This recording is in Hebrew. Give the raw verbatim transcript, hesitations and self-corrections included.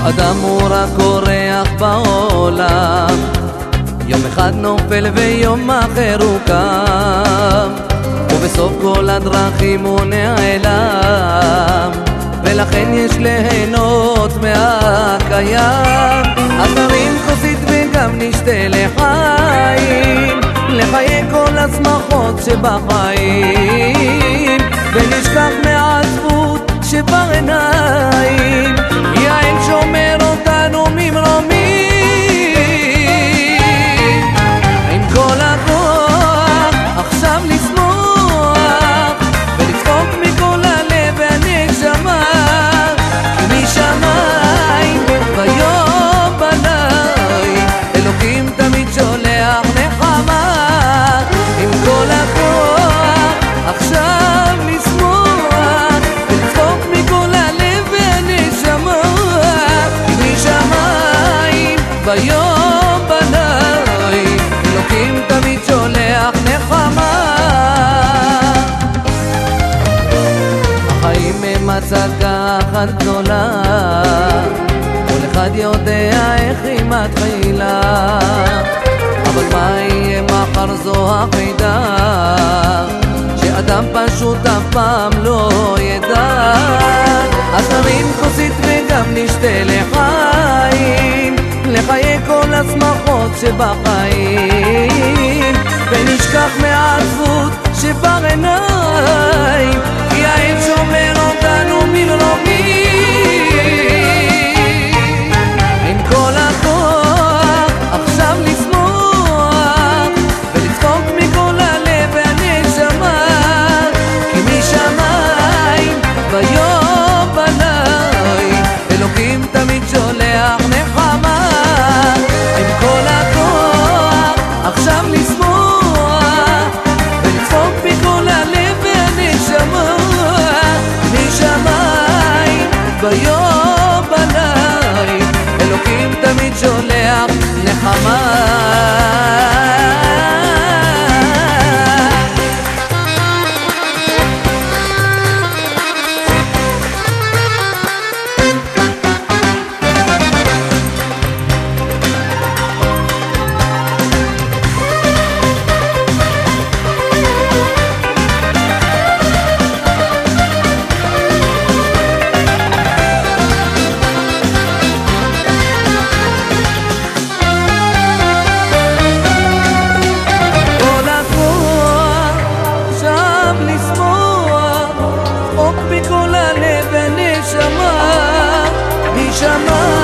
אדם הוא רק אורח בעולם, יום אחד נופל ויום אחר הוא קם, ובסוף כל הדרכים הוא נעלם, ולכן יש ליהנות מהקיים. אז נרים כוסית וגם נשתה לחיים, לחיי כל השמחות שבחיים, ונשכח מהעצבות שבעיניים, כי האל שומר אותנו ממרומים. עם כל הכוח עכשיו לשמוח ולצחוק מכל הלב והנשמה, כי משמיים ביום בלילה אלוקים תמיד שולח נחמה. עם כל הכוח עכשיו לשמוח ולצחוק מכל הלב והנשמה, כי משמיים ביום בלילה אלוקים תמיד שולח נחמה. החיים הם הצגה אחת גדולה, כל אחד יודע איך היא מתחילה, אבל מה יהיה מחר זו החידה, שאדם פשוט אף פעם לא ידע. אז נרים כוסית וגם נשתה לחיים, לחיי כל השמחות שבחיים, ונשכח מהעצבות שבעיניים, כי האל שומר אותנו ממרומים. עם כל הכוח עכשיו לשמוח ולצחוק מכל הלב והנשמה, כי משמיים ביום בלילה אלוקים תמיד שולח נחמה. עם כל הכוח עכשיו לשמוח ולצחוק מכל הלב והנשמה, משמיים ביום בלילה אלוקים תמיד שולח נחמה. בכל הלב ונשמה, משמיים